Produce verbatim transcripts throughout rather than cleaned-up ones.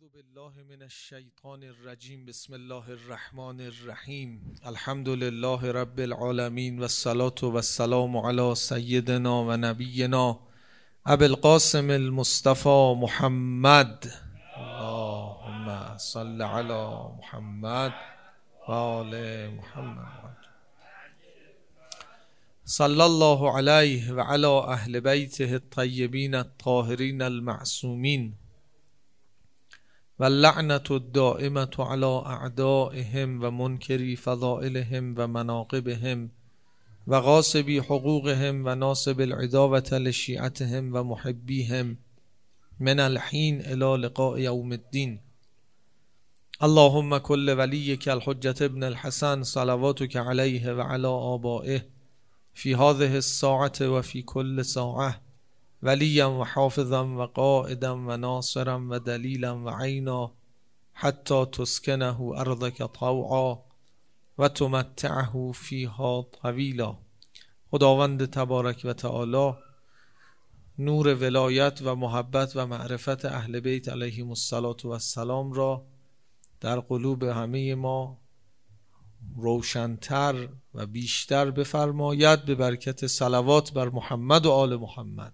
اعوذ بالله من الشیطان الرجیم. بسم الله الرحمن الرحیم. الحمد لله رب العالمین و الصلاة و السلام علی سیدنا و نبینا ابی القاسم المصطفى محمد. اللهم صل علی محمد و آل محمد. صلی الله علیه و علی اهل بیته الطیبین الطاهرین المعصومین و اللعنة الدائمة على اعدائهم و منکری فضائلهم و مناقبهم و غاصبی حقوقهم و ناصب العداوة لشیعتهم و محبیهم من الحین الى لقاء یوم الدین. اللهم کل ولیک الحجة ابن الحسن صلواتک علیه و علی آبائه فی هذه الساعة و فی کل ساعة ولیا و حافظا و قائدا و ناصرا و دلیلا و عینا حتی تسکنه ارضک طوعا و تمتعه فیها طویلا. خداوند تبارک و تعالی نور ولایت و محبت و معرفت اهل بیت علیهم الصلاة و السلام را در قلوب همه ما روشنتر و بیشتر بفرماید به برکت صلوات بر محمد و آل محمد.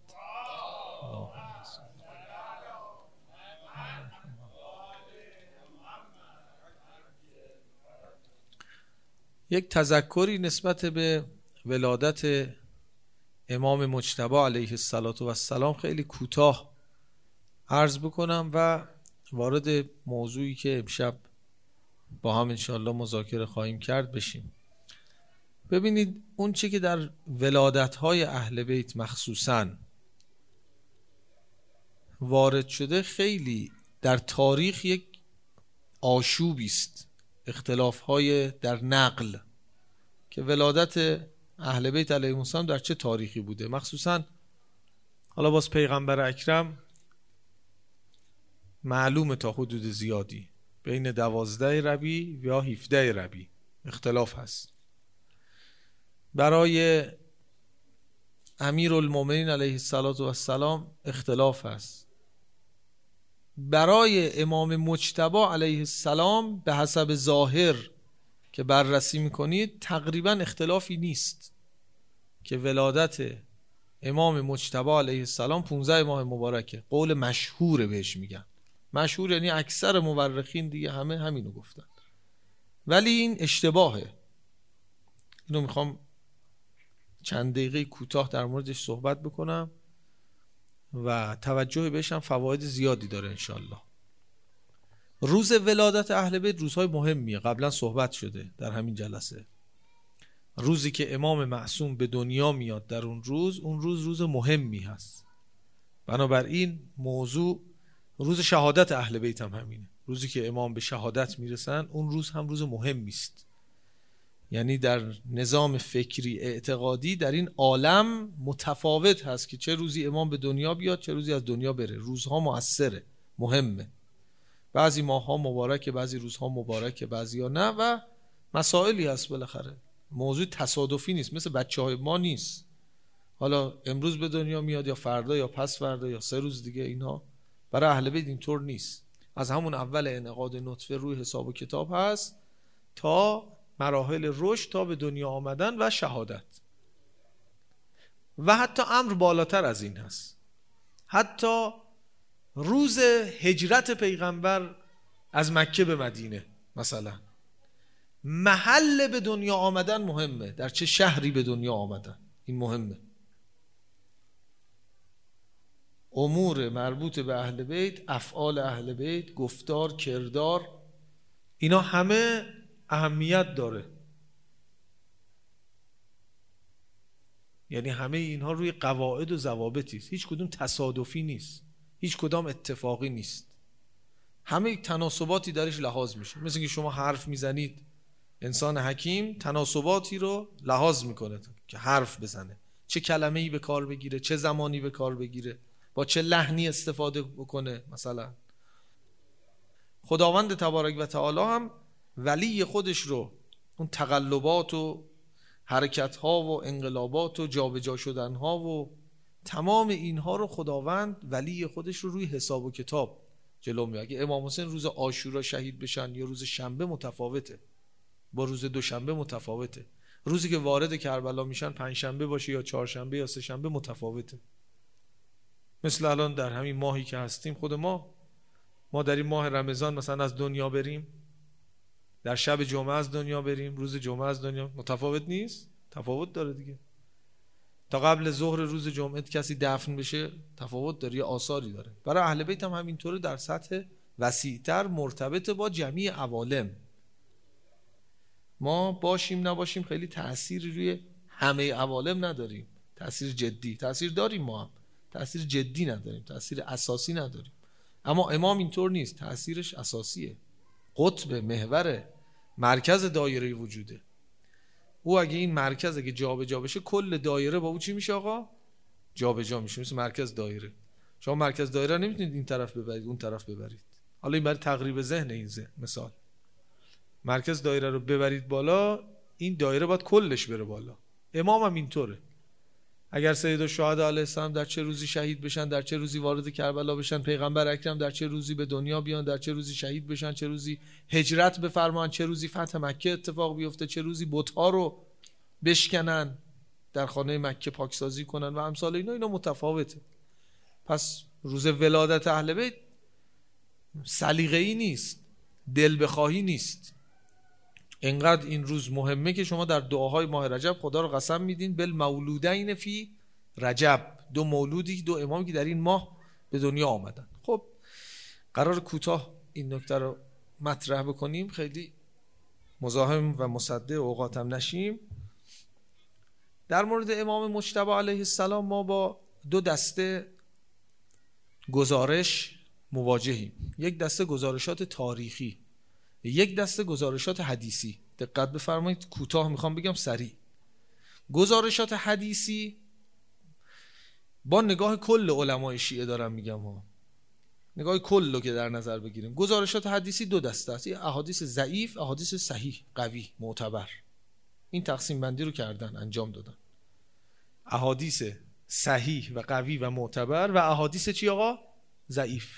یک تذکری نسبت به ولادت امام مجتبی علیه السلام خیلی کوتاه عرض بکنم و وارد موضوعی که امشب با هم انشاءالله مذاکره خواهیم کرد بشیم. ببینید اون چی که در ولادت‌های اهل بیت مخصوصاً وارد شده خیلی در تاریخ یک آشوبی است، اختلاف‌های در نقل که ولادت اهل بیت علیهم السلام در چه تاریخی بوده. مخصوصاً حالا باز پیغمبر اکرم معلومه تا حدود زیادی بین دوازده ربیع یا هفده ربیع اختلاف هست. برای امیرالمومنین علیه السلام اختلاف هست. برای امام مجتبی علیه السلام به حسب ظاهر که بررسی میکنید تقریبا اختلافی نیست که ولادت امام مجتبی علیه السلام پانزده ماه مبارکه. قول مشهور بهش میگن. مشهور یعنی اکثر مورخین دیگه همه همینو گفتن، ولی این اشتباهه. اینو میخوام چند دقیقه کوتاه در موردش صحبت بکنم و توجه بهش هم فواید زیادی داره انشالله. روز ولادت اهل بیت روزهای مهمیه، قبلا صحبت شده در همین جلسه. روزی که امام معصوم به دنیا میاد در اون روز، اون روز روز مهمی هست. بنابراین موضوع روز شهادت اهل بیت هم همینه. روزی که امام به شهادت میرسن اون روز هم روز مهمی است. یعنی در نظام فکری اعتقادی در این عالم متفاوت هست که چه روزی امام به دنیا بیاد چه روزی از دنیا بره. روزها مؤثره، مهمه. بعضی ماهها مبارکه، بعضی روزها مبارکه، بعضی ها نه و مسائلی هست. بالاخره موضوع تصادفی نیست، مثل بچه های ما نیست. حالا امروز به دنیا میاد یا فردا یا پس فردا یا سه روز دیگه. اینها برای اهل بیت اینطور نیست. از همون اول انعقاد نطفه روی حساب و کتاب هست تا مراحل رشد تا به دنیا آمدن و شهادت. و حتی امر بالاتر از این هست. حتی روز هجرت پیغمبر از مکه به مدینه مثلا، محل به دنیا آمدن مهمه. در چه شهری به دنیا آمدن این مهمه. امور مربوط به اهل بیت، افعال اهل بیت، گفتار، کردار، اینا همه اهمیت داره. یعنی همه اینها روی قواعد و ضوابطی است. هیچ کدوم تصادفی نیست، هیچ کدام اتفاقی نیست. همه تناسباتی درش لحاظ میشه. مثل که شما حرف میزنید، انسان حکیم تناسباتی رو لحاظ میکنه که حرف بزنه، چه کلمه‌ای به کار بگیره، چه زمانی به کار بگیره، با چه لحنی استفاده بکنه. مثلا خداوند تبارک و تعالی هم ولی خودش رو اون تقلبات و حرکت ها و انقلابات و جابجا شدن ها و تمام اینها رو خداوند ولی خودش رو روی حساب و کتاب جلو میاد. اگه امام حسین روز عاشورا شهید بشن یا روز شنبه متفاوته، با روز دوشنبه متفاوته. روزی که وارد کربلا میشن پنجشنبه باشه یا چهارشنبه یا سه شنبه متفاوته. مثل الان در همین ماهی که هستیم، خود ما ما در این ماه رمضان مثلا از دنیا بریم، در شب جمعه از دنیا بریم، روز جمعه از دنیا، متفاوت نیست؟ تفاوت داره دیگه. تا قبل ظهر روز جمعه کسی دفن بشه تفاوت داره، یا آثاری داره. برای اهل بیت هم همینطوره، در سطح وسیع‌تر مرتبط با جمعی عوالم. ما باشیم نباشیم خیلی تأثیری روی همه عوالم نداریم. تأثیر جدی تأثیر داریم، ما هم تأثیر جدی نداریم، تأثیر اساسی نداریم. اما امام اینطور نیست، تأثیرش اساسیه، قطب، محور، مرکز دایره وجوده. او اگه این مرکز اگه جابجا بشه، کل دایره با او چی میشه آقا؟ جابجا میشه، مثل مرکز دایره. شما مرکز دایره نمیتونید این طرف ببرید اون طرف ببرید. حالا این برای تقریب ذهن، این ذهن مثال مرکز دایره رو ببرید بالا، این دایره باید کلش بره بالا. امام هم اینطوره. اگر سید الشهدا علیه السلام در چه روزی شهید بشن، در چه روزی وارد کربلا بشن، پیغمبر اکرم در چه روزی به دنیا بیان، در چه روزی شهید بشن، چه روزی هجرت بفرمان، چه روزی فتح مکه اتفاق بیفته، چه روزی بت‌ها رو بشکنن، در خانه مکه پاکسازی کنن و امثال اینا، اینا متفاوته. پس روز ولادت اهل بیت سلیقه‌ای نیست، دل بخواهی نیست. اینقدر این روز مهمه که شما در دعاهای ماه رجب خدا رو قسم میدین بالمولودین فی رجب، دو مولودی، دو امامی که در این ماه به دنیا آمدن. خب قرار کوتاه این نکته رو مطرح بکنیم، خیلی مزاحم و مصدع اوقاتم نشیم. در مورد امام مجتبی علیه السلام ما با دو دسته گزارش مواجهیم. یک دسته گزارشات تاریخی، یک دسته گزارشات حدیثی. دقت بفرمایید، کوتاه میخوام بگم، سریع. گزارشات حدیثی با نگاه کل علمای شیعه دارم میگم ها، نگاه کل رو که در نظر بگیریم. گزارشات حدیثی دو دسته است، احادیث ضعیف، احادیث صحیح، قوی، معتبر. این تقسیم بندی رو کردن، انجام دادن. احادیث صحیح و قوی و معتبر و احادیث چی آقا؟ ضعیف.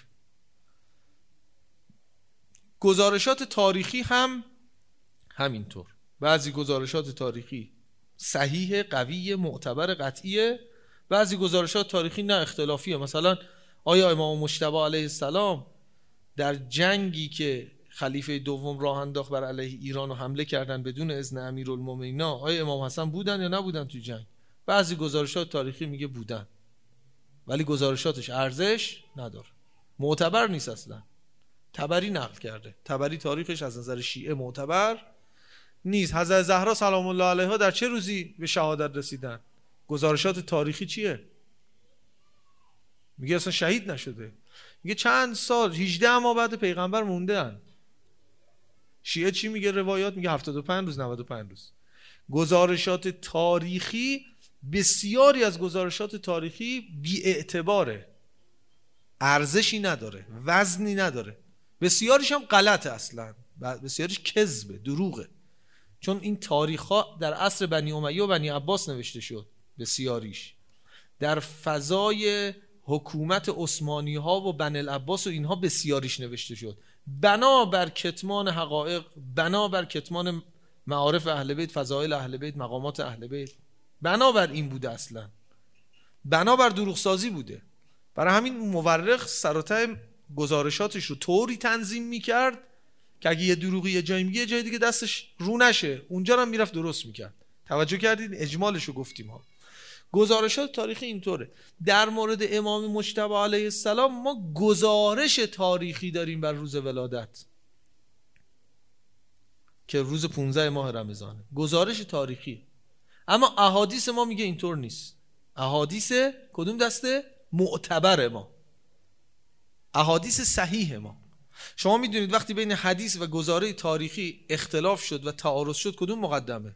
گزارشات تاریخی هم همینطور. بعضی گزارشات تاریخی صحیح، قوی، معتبر، قطعیه. بعضی گزارشات تاریخی نه، اختلافیه. مثلا آیا امام مجتبی علیه السلام در جنگی که خلیفه دوم راه انداخت بر علیه ایران و حمله کردن بدون اذن امیرالمومنین، آیا امام حسن بودن یا نبودن تو جنگ؟ بعضی گزارشات تاریخی میگه بودن، ولی گزارشاتش ارزش نداره، معتبر نیست اصلا. طبری نقل کرده، طبری تاریخش از نظر شیعه معتبر نیست. حضرت زهرا سلام الله علیها در چه روزی به شهادت رسیدن؟ گزارشات تاریخی چیه؟ میگه اصلا شهید نشده، میگه چند سال، هجده ماه بعد پیغمبر موندن. شیعه چی میگه روایات؟ میگه هفتاد و پنج روز، نود و پنج روز. گزارشات تاریخی، بسیاری از گزارشات تاریخی بی اعتباره، ارزشی نداره، وزنی نداره. بسیاریش هم غلطه، اصلا بسیاریش کذبه، دروغه. چون این تاریخ‌ها در عصر بنی امیه و بنی عباس نوشته شد، بسیاریش در فضای حکومت عثمانی ها و بنی العباس و اینها بسیاریش نوشته شد، بنا بر کتمان حقایق، بنا بر کتمان معارف اهل بیت، فضائل اهل بیت، مقامات اهل بیت. بنا بر این بوده، اصلا بنا بر دروغ سازی بوده. برای همین مورخ سر و ته گزارشاتش رو طوری تنظیم میکرد که اگه یه دروغی یه جایی میگه، یه جای دیگه دستش رو نشه، اونجا هم میرفت درست میکرد. توجه کردید؟ اجمالش رو گفتیم ها. گزارشات تاریخی اینطوره. در مورد امام مجتبی علیه السلام ما گزارش تاریخی داریم بر روز ولادت که روز پانزده ماه رمضانه، گزارش تاریخی. اما احادیث ما میگه اینطور نیست. احادیث کدوم دسته؟ معتبر ما، احادیث صحیح ما. شما میدونید وقتی بین حدیث و گزاره تاریخی اختلاف شد و تعارض شد، کدوم مقدمه؟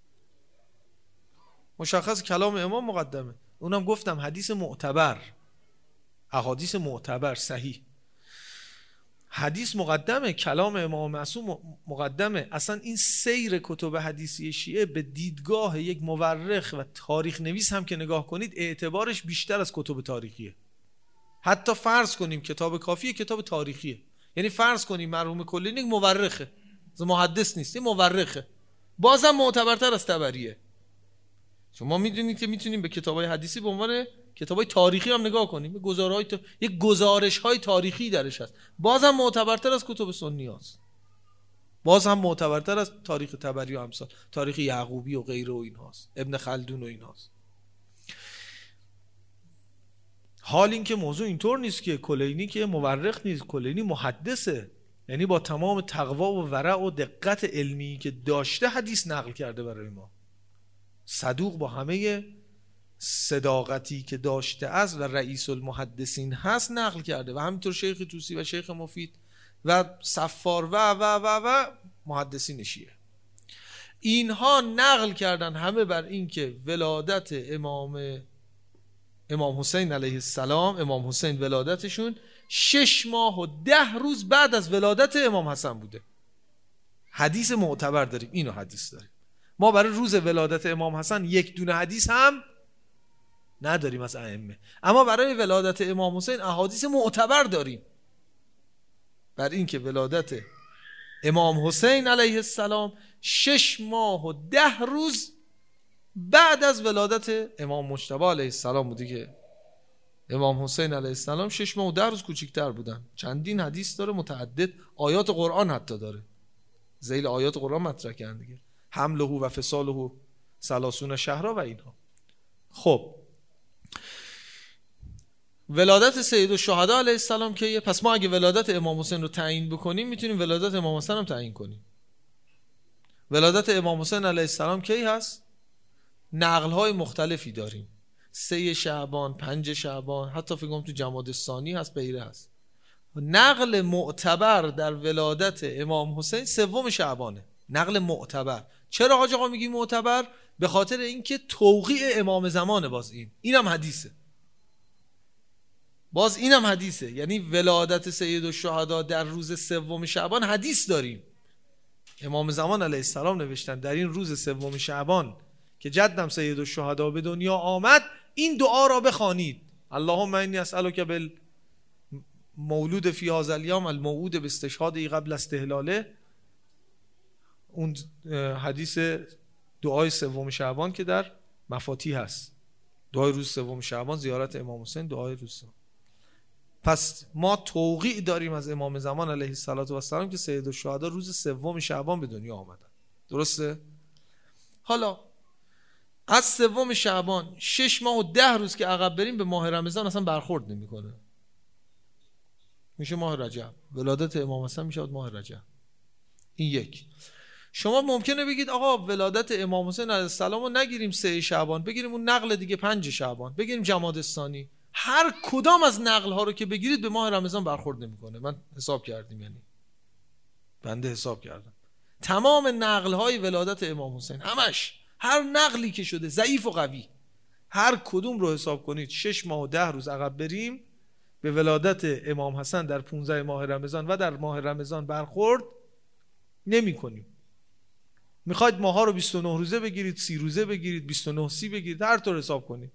مشخص کلام امام مقدمه. اونم گفتم حدیث معتبر، احادیث معتبر صحیح. حدیث مقدمه، کلام امام معصوم مقدمه. اصلا این سیر کتب حدیثی شیعه به دیدگاه یک مورخ و تاریخ نویس هم که نگاه کنید، اعتبارش بیشتر از کتب تاریخیه. حتی فرض کنیم کتاب کافیه کتاب تاریخیه، یعنی فرض کنیم مرحوم کلینی مورخه، محدث نیست، یه مورخه، بازم معتبرتر از طبریه. شما میدونید که میتونیم به کتابای حدیثی به عنوان کتابای تاریخی هم نگاه کنیم، گزارهای تا... یک گزارش‌های تاریخی درش هست، بازم معتبرتر از کتب سنی هست، باز هم معتبرتر از تاریخ طبری و امثال، تاریخ یعقوبی و غیره و این هاست، ابن خلدون و این هاست. حال این که موضوع اینطور نیست که کلینی که مورخ نیست، کلینی محدثه، یعنی با تمام تقوا و ورع و دقت علمی که داشته حدیث نقل کرده برای ما، صدوق با همه صداقتی که داشته است و رئیس المحدثین هست نقل کرده، و همینطور شیخ طوسی و شیخ مفید و صفار و و و و محدثین شیعه. اینها نقل کردن همه بر این که ولادت امام امام حسین علیه السلام، امام حسین ولادتشون شش ماه و ده روز بعد از ولادت امام حسن بوده. حدیث معتبر داریم، اینو حدیث داریم. ما برای روز ولادت امام حسن یک دونه حدیث هم نداریم از ائمه، اما برای ولادت امام حسین احادیث معتبر داریم بر این که ولادت امام حسین علیه السلام شش ماه و ده روز بعد از ولادت امام مجتبی علیه السلام بوده که امام حسین علیه السلام شش ماه و ده روز کوچکتر بودن. چندین حدیث داره متعدد، آیات قرآن حتی داره، ذیل آیات قرآن مطرح کردن دیگه، حمله و فصاله ثلاثون شهرا و اینها. خب ولادت سید الشهدا علیه السلام که پس ما اگه ولادت امام حسین رو تعیین بکنیم میتونیم ولادت امام حسین هم تعیین کنیم. ولادت امام حسین علیه السلام کی هست؟ نقل‌های مختلفی داریم، سه شعبان، پنج شعبان، حتی فکر کنم تو جمادی الثانی هست، غیره هست. نقل معتبر در ولادت امام حسین سوم شعبانه، نقل معتبر. چرا حاج آقا میگی معتبر؟ به خاطر اینکه توقیع امام زمانه، باز این اینم حدیثه، باز اینم حدیثه، یعنی ولادت سید الشهدا در روز سوم شعبان حدیث داریم. امام زمان علیه السلام نوشتن در این روز سوم شعبان که جدم سید الشهدا به دنیا آمد این دعا را بخوانید: اللهم انی اسألک بالمولود فی هذا الیوم الموعود باستشهاده قبل استهلاله. اون حدیث دعای سوم شعبان که در مفاتیح هست، دعای روز سوم شعبان، زیارت امام حسین، دعای روز سوم. پس ما توقیع داریم از امام زمان علیه السلام که سید الشهدا روز سوم شعبان به دنیا آمدن. درسته؟ حالا از سوم شعبان شش ماه و ده روز که عقب بریم به ماه رمضان اصلا برخورد نمیکنه، میشه ماه رجب. ولادت امام حسن میشه ماه رجب. این یک. شما ممکنه بگید آقا ولادت امام حسین علیه السلام رو نگیریم سه شعبان، بگیریم اون نقل دیگه پنج شعبان، بگیریم جمادی الثانی. هر کدام از نقل ها رو که بگیرید به ماه رمضان برخورد نمیکنه. من حساب کردیم، یعنی بنده حساب کردم تمام نقل های ولادت امام حسین، همش، هر نقلی که شده ضعیف و قوی، هر کدوم رو حساب کنید شش ماه و ده روز عقب بریم به ولادت امام حسن در پانزده ماه رمضان و در ماه رمضان برخورد نمی کنیم. میخواید ماها رو بیست و نه روزه بگیرید، سی روزه بگیرید، بیست و نه سی بگیرید، هر طور حساب کنید.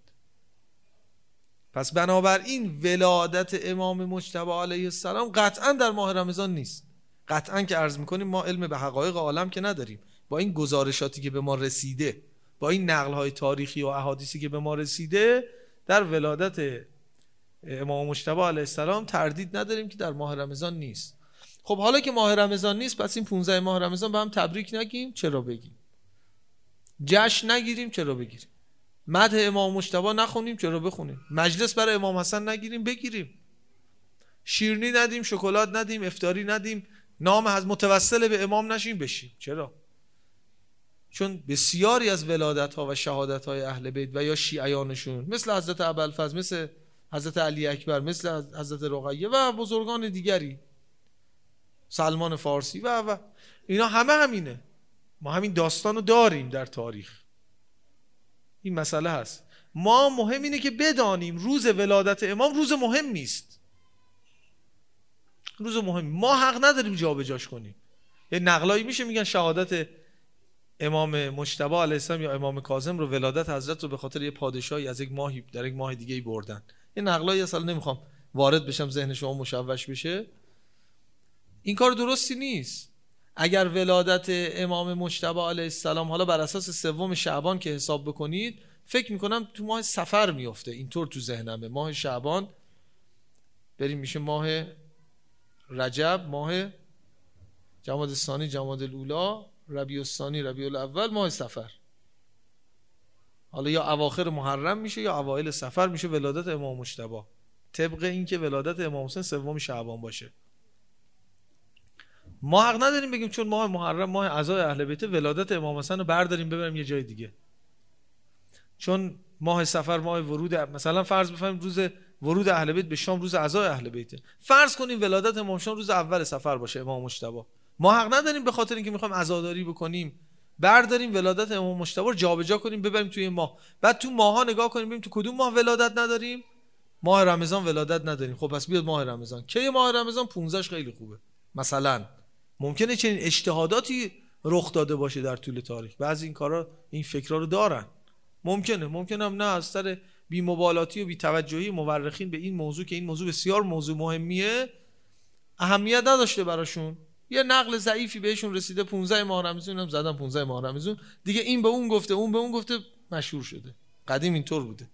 پس بنابراین ولادت امام مجتبی علیه السلام قطعا در ماه رمضان نیست. قطعا که عرض میکنیم ما علم به حقایق عالم که نداریم، با این گزارشاتی که به ما رسیده، با این نقل‌های تاریخی و احادیثی که به ما رسیده، در ولادت امام مجتبی علیه السلام تردید نداریم که در ماه رمضان نیست. خب حالا که ماه رمضان نیست، پس این پانزده ماه رمضان به هم تبریک نگیم؟ چرا بگیم؟ جشن نگیریم؟ چرا بگیریم؟ مدح امام مجتبی نخونیم؟ چرا بخونیم؟ مجلس برای امام حسن نگیریم؟ بگیریم. شیرینی ندیم، شکلات ندیم، افطاری ندیم، نام از متوسل به امام نشیم؟ بشیم. چرا؟ چون بسیاری از ولادت ها و شهادت های اهل بیت و یا شیعیانشون مثل حضرت ابوالفضل، مثل حضرت علی اکبر، مثل حضرت رقیه و بزرگان دیگری، سلمان فارسی و و اینا همه همینه. ما همین داستانو داریم در تاریخ. این مسئله هست. ما مهم اینه که بدانیم روز ولادت امام روز مهمی است. روز مهم. ما حق نداریم جابجاش کنیم. یه نقلایی میشه میگن شهادت امام مجتبی علیه السلام یا امام کاظم رو، ولادت حضرت رو به خاطر یه پادشاهی از یک ماهی در یک ماه دیگه ای بردن. یه نقلایی اصلا نمیخوام وارد بشم ذهن شما مشوش بشه. این کار درستی نیست. اگر ولادت امام مجتبی علیه السلام حالا بر اساس سوم شعبان که حساب بکنید، فکر میکنم تو ماه صفر میفته، اینطور تو ذهنمه. ماه شعبان بریم میشه ماه رجب، ماه جمادی الثانی، جمادی الاولی، ربیع الثانی، ربیع الاول، ماه صفر. حالا یا اواخر محرم میشه یا اوایل صفر میشه ولادت امام مجتبی، طبق اینکه ولادت امام حسین سوم شعبان باشه. ما حق نداریم بگیم چون ماه محرم ماه عزای اهل بیت ولادت امام حسین رو برداریم ببریم یه جای دیگه. چون ماه صفر ماه ورود، مثلا فرض بفرماییم روز ورود اهل بیت به شام روز عزای اهل بیت، فرض کنیم ولادت امام شام روز اول صفر باشه امام مجتبی، ما حق نداریم به خاطر اینکه میخوایم عزاداری بکنیم برداریم ولادت امام مجتبی رو جابجا کنیم ببریم توی ماه، بعد تو ماها نگاه کنیم ببینیم تو کدوم ماه ولادت نداریم. ماه رمضان ولادت نداریم، خب پس بیاد ماه رمضان. کی ماه رمضان؟ پانزدهش خیلی خوبه. مثلا ممکنه چنین اجتهاداتی رخ داده باشه در طول تاریخ، بعضی این کارا این فکرا رو دارن. ممکنه ممکنه هم نه، از سر بی مبالاتی و بی توجهی مورخین به این موضوع که این موضوع بسیار موضوع مهمیه اهمیت نداشته براشون، یه نقل ضعیفی بهشون رسیده پانزده ماه رمضان هم زدن پانزده ماه رمضان دیگه، این به اون گفته اون به اون گفته مشهور شده. قدیم اینطور بوده.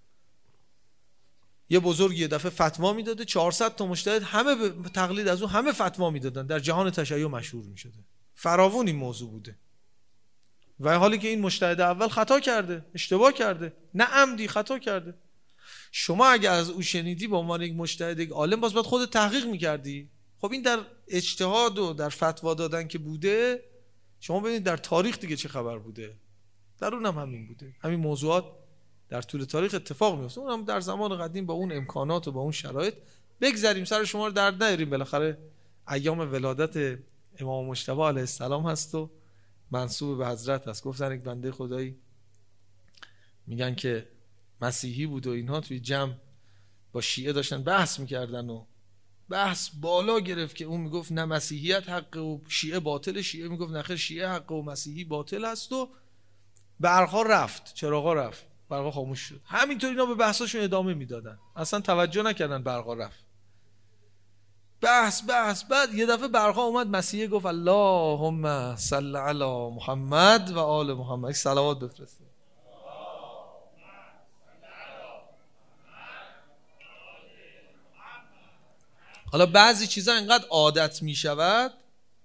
یه بزرگ یه دفعه فتوا میداده، چهارصد تا مجتهد همه به تقلید از اون همه فتوا میدادن، در جهان تشیع مشهور میشده. فراوون این موضوع بوده. و حالی که این مجتهد اول خطا کرده، اشتباه کرده، نه عمدی خطا کرده. شما اگر از او شنیدی به عنوان یک مجتهد، یک عالم، باز باید خودت تحقیق میکردی. خب این در اجتهاد و در فتوا دادن که بوده، شما ببینید در تاریخ دیگه چه خبر بوده. در اونم همین بوده. همین موضوعات در طول تاریخ اتفاق میفته. اونم در زمان قدیم با اون امکانات و با اون شرایط. بگذاریم سر شما رو درد نیاریم، بالاخره ایام ولادت امام مجتبی علیه السلام هست و منسوب به حضرت هست. گفتن یک بنده خدایی میگن که مسیحی بود و اینها توی جمع با شیعه داشتن بحث میکردن و بحث بالا گرفت که اون میگفت نه مسیحیت حقه و شیعه باطل، شیعه میگفت نه خیر شیعه حقه و مسیحی باطل هست و برقا رفت، چراغا رفت، برقا خاموش شد. همینطور اینا به بحثاشون ادامه میدادن، اصلا توجه نکردن برقا رفت. بحث بحث بعد یه دفعه برقا اومد، مسیحی گفت اللهم صل علی محمد و آل محمد، صلوات بفرسته. حالا بعضی چیزا انقدر عادت می شود،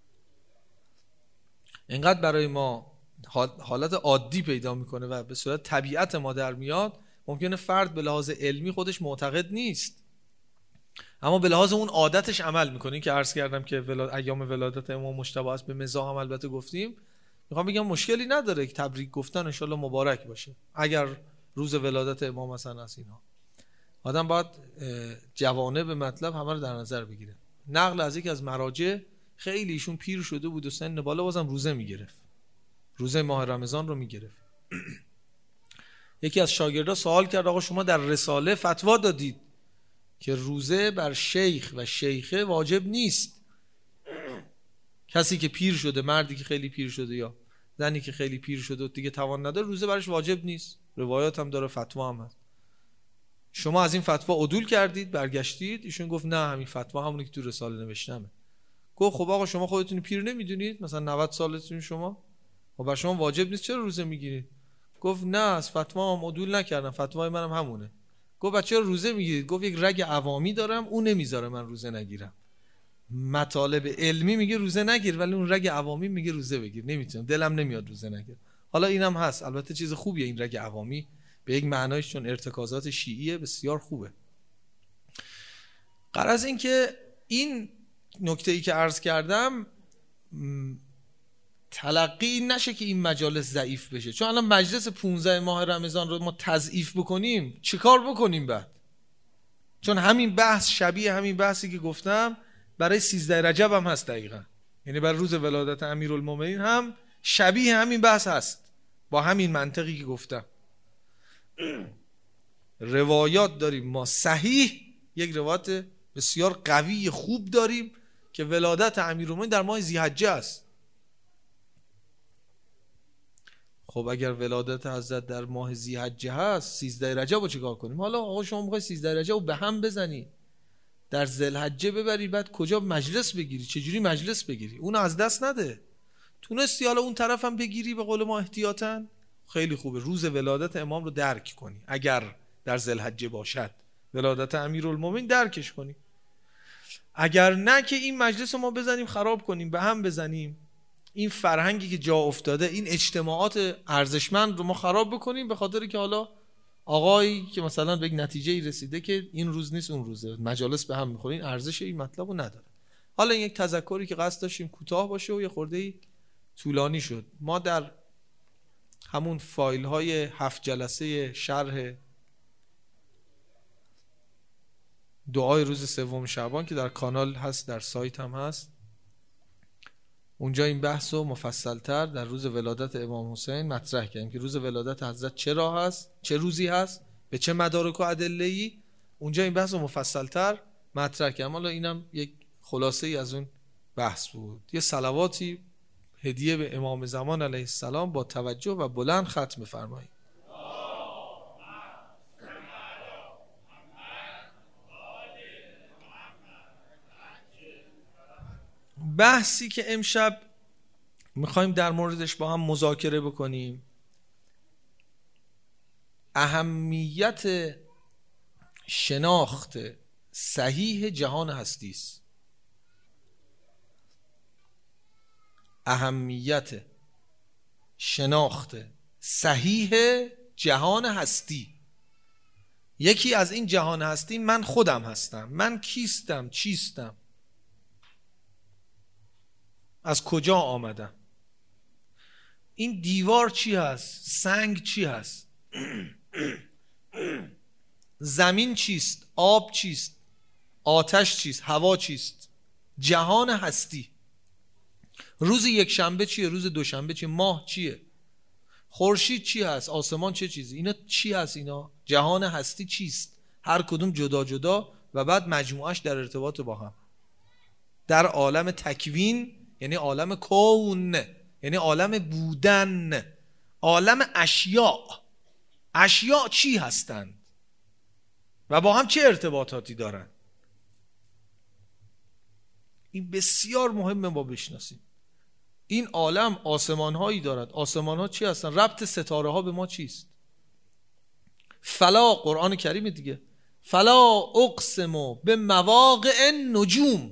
انقدر برای ما حالت عادی پیدا میکنه و به صورت طبیعت ما در میاد، ممکنه فرد به لحاظ علمی خودش معتقد نیست اما به لحاظ اون عادتش عمل میکنه. این که عرض کردم که ولاد... ایام ولادت امام مجتبی است، به مزاح هم البته گفتیم. میخوام بگم مشکلی نداره که تبریک گفتن ان شاءالله مبارک باشه اگر روز ولادت امام مثلا از اینا. آدم باید جوانب مطلب همه رو در نظر بگیره. نقل از یکی از مراجع، خیلی ایشون پیر شده بود و سن بالا، بازم روزه میگرفت، روزه ماه رمضان رو میگرفت. یکی از شاگردا سوال کرد آقا شما در رساله فتوا دادید که روزه بر شیخ و شیخه واجب نیست، کسی که پیر شده، مردی که خیلی پیر شده یا زنی که خیلی پیر شده و دیگه توان نداره، روزه برش واجب نیست، روایات هم داره، فتوا هم هست. شما از این فتوا عدول کردید، برگشتید؟ ایشون گفت نه، همین فتوا همونی که تو رساله نوشتمه. گفت خب آقا شما خودتون پیر نمیدونید؟ مثلا نود سالتون شما، و بر شما واجب نیست، چرا روزه میگیرید؟ گفت نه، از فتوا هم عدول نکردم، فتوای منم هم همونه. گفت بچه چرا روزه میگیرید؟ گفت یک رگ عوامی دارم اون نمیذاره من روزه نگیرم. مطالب علمی میگه روزه نگیر، ولی اون رگ عوامی میگه روزه بگیر، نمیتونم، دلم نمیاد روزه نگیرم. حالا اینم هست، البته چیز خوبیه این رگ عوامی به یک معنایش، چون ارتکازات شیعیه بسیار خوبه. غرض این که این نکته ای که عرض کردم تلقی نشه که این مجالس ضعیف بشه، چون الان مجلس پانزده ماه رمضان رو ما تضعیف بکنیم چیکار بکنیم بعد؟ چون همین بحث شبیه همین بحثی که گفتم برای سیزده رجب هم هست دقیقا، یعنی برای روز ولادت امیرالمومنین هم شبیه همین بحث هست با همین منطقی که گفتم. روایات داریم ما صحیح، یک روایت بسیار قوی خوب داریم که ولادت امیرالمومنین در ماه ذی‌حجه است. خب اگر ولادت حضرت در ماه ذی‌حجه هست، سیزده رجب رو چیکار کنیم؟ حالا آقا شما میخوای سیزده رجب رو به هم بزنی، در ذوالحجه ببری، بعد کجا مجلس بگیری، چجوری مجلس بگیری، اونو از دست نده. تونستی حالا اون طرفم بگیری به قول ما احتیاطاً، خیلی خوبه. روز ولادت امام رو درک کنی، اگر در ذوالحجه باشد ولادت امیرالمومنین درکش کنی. اگر نه که این مجلس رو ما بزنیم خراب کنیم، به هم بزنیم، این فرهنگی که جا افتاده، این اجتماعات ارزشمند رو ما خراب بکنیم به خاطر که حالا آقایی که مثلا به یک نتیجه رسیده که این روز نیست اون روزه، مجالس به هم میخوره، این ارزش این مطلب رو نداره. حالا این یک تذکری که قصد داشتیم کوتاه باشه و یه خورده طولانی شد. ما در همون فایل های هفت جلسه شرح دعای روز سوم شعبان که در کانال هست، در سایت هم هست، اونجا این بحث رو مفصل‌تر در روز ولادت امام حسین مطرح کردیم که روز ولادت حضرت چرا هست، چه روزی هست، به چه مدارک و ادله‌ای. اونجا این بحث رو مفصل‌تر مطرح کردیم. حالا اینم یک خلاصه ای از اون بحث بود. یه صلواتی هدیه به امام زمان علیه السلام با توجه و بلند ختم فرمایید. بحثی که امشب میخوایم در موردش با هم مذاکره بکنیم، اهمیت شناخت صحیح جهان هستی است. اهمیت شناخت صحیح جهان هستی. یکی از این جهان هستی من خودم هستم. من کیستم، چیستم، از کجا آمدم، این دیوار چی هست، سنگ چی هست، زمین چیست، آب چیست، آتش چیست، هوا چیست. جهان هستی. روز یک شنبه چیه، روز دوشنبه چیه، ماه چیه، خورشید چی هست، آسمان چه چیزی، اینا چی هست، اینا جهان هستی چیست، هر کدوم جدا جدا و بعد مجموعش در ارتباط با هم. در عالم تکوین یعنی عالم کون، یعنی عالم بودن، عالم اشیاء. اشیاء چی هستند و با هم چه ارتباطاتی دارند. این بسیار مهمه ما بشناسیم. این عالم آسمان هایی دارد. آسمان ها چی هستن؟ ربط ستاره ها به ما چیست؟ فلا، قرآن کریم دیگه، فلا اقسم به مواقع النجوم،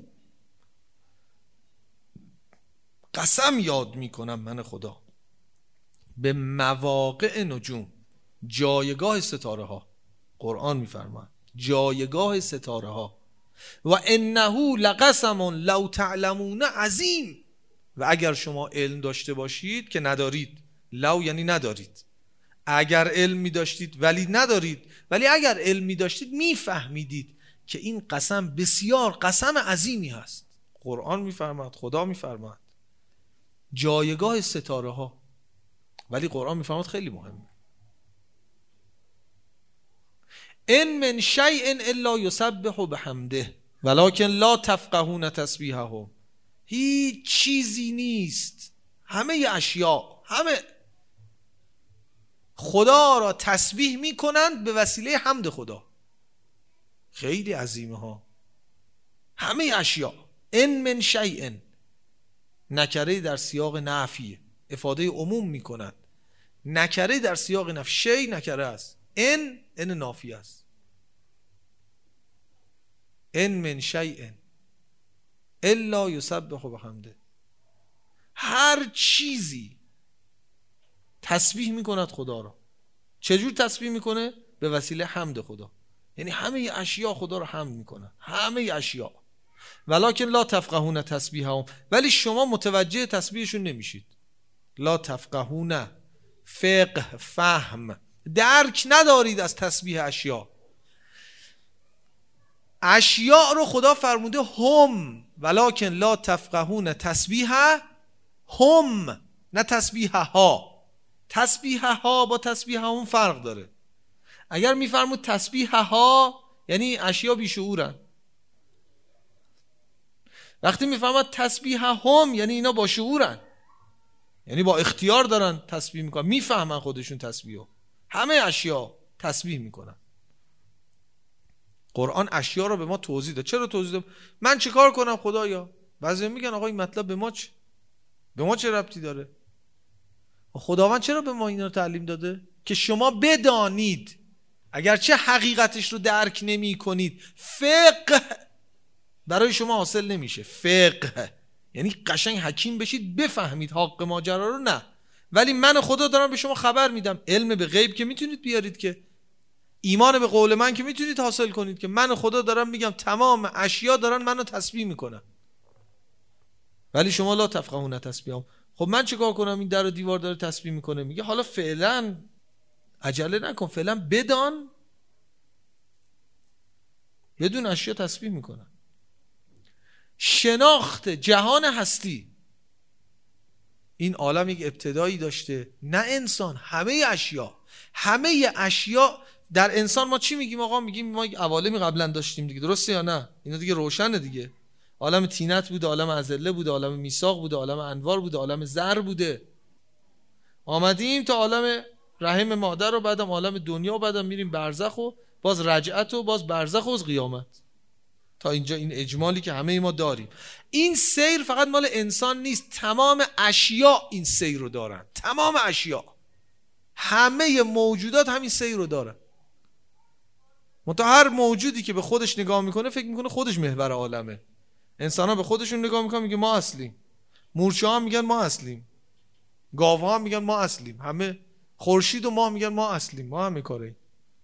قسم یاد میکنم من خدا به مواقع نجوم، جایگاه ستاره ها. قرآن میفرماید جایگاه ستاره ها. و انه لقسم لو تعلمون عظیم، و اگر شما علم داشته باشید که ندارید، لو یعنی ندارید، اگر علم می داشتید ولی ندارید، ولی اگر علم می داشتید میفهمیدید که این قسم بسیار قسم عظیمی هست. قرآن میفرماید، خدا میفرماید جایگاه ستاره ها. ولی قرآن میفرماید خیلی مهمه، ان من شیء الا یسبح بحمده ولکن لا تفقهون تسبیحهم. هیچ چیزی نیست، همه اشیاء، همه خدا را تسبیح میکنند به وسیله حمد خدا. خیلی عظیمه ها. همه اشیاء. ان من شیء، نکره در سیاق نفی افاده عموم میکند. نکره در سیاق نفی، شی نکره است، ان ان نافی است. ان من شیء الا یسبح بحمده. هر چیزی تسبیح میکند خدا را. چجور تسبیح میکنه؟ به وسیله حمد خدا. یعنی همه اشیاء خدا را حمد میکنن، همه اشیاء. ولکن لا تفقهون تسبیحهم، ولی شما متوجه تسبیحشون نمیشید. لا تفقهون، فقه، فهم، درک ندارید از تسبیح اشیاء. اشیاء رو خدا فرموده هم، ولکن لا تفقهون تسبیح هم، نه تسبیح ها. تسبیح ها با تسبیح هم فرق داره. اگر میفرمود تسبیح ها یعنی اشیاء بیشعورن. وقتی میفرماد تسبیح هم یعنی اینا با شعورن، یعنی با اختیار دارن تسبیح میکنن، میفهمن خودشون تسبیحو. همه اشیاء تسبیح میکنن. قرآن اشیا رو به ما توضیح داد. چرا توضیح داد؟ من چه کار کنم خدایا؟ بعضی میگن آقا این مطلب به ما چه؟ به ما چه ربطی داره؟ خداوند چرا به ما اینا رو تعلیم داده؟ که شما بدانید. اگرچه حقیقتش رو درک نمی کنید، فقه برای شما حاصل نمیشه. فقه یعنی قشنگ حکیم بشید، بفهمید حق ماجرا رو، نه. ولی من خدا دارم به شما خبر میدم. علم به غیب که میتونید بیارید، که ایمان به قول من که میتونید حاصل کنید، که من خدا دارم میگم تمام اشیا دارن منو تسبیح میکنن، ولی شما لا تفقهون تسبیحهم. خب من چیکار کنم؟ این در و دیوار داره تسبیح میکنه. میگه حالا فعلا عجله نکن، فعلا بدان بدون اشیا تسبیح میکنن. شناخت جهان هستی، این عالم یک ابتدایی داشته، نه انسان، همه اشیا. همه اشیا در انسان ما چی میگیم آقا؟ میگیم ما یک عوالمی قبلا داشتیم دیگه، درسته یا نه؟ اینا دیگه روشنه دیگه. عالم طینت بوده، عالم ازله بوده، عالم میثاق بوده، عالم انوار بوده، عالم زر بوده. آمدیم تا عالم رحم مادر و بعدم عالم دنیا و بعدم میریم برزخ و باز رجعت و باز برزخ و باز قیامت. تا اینجا این اجمالی که همه ما داریم. این سیر فقط مال انسان نیست، تمام اشیا این سیر رو دارن. تمام اشیا، همه موجودات همین سیر رو دارن. منتها هر موجودی که به خودش نگاه میکنه فکر میکنه خودش محور عالمه. انسان ها به خودشون نگاه میکنن، میگه ما اصلیم. مورچه ها میگن ما اصلیم. گاو ها میگن ما اصلیم. همه خورشید و ماه میگن ما اصلیم. ما همه کاره.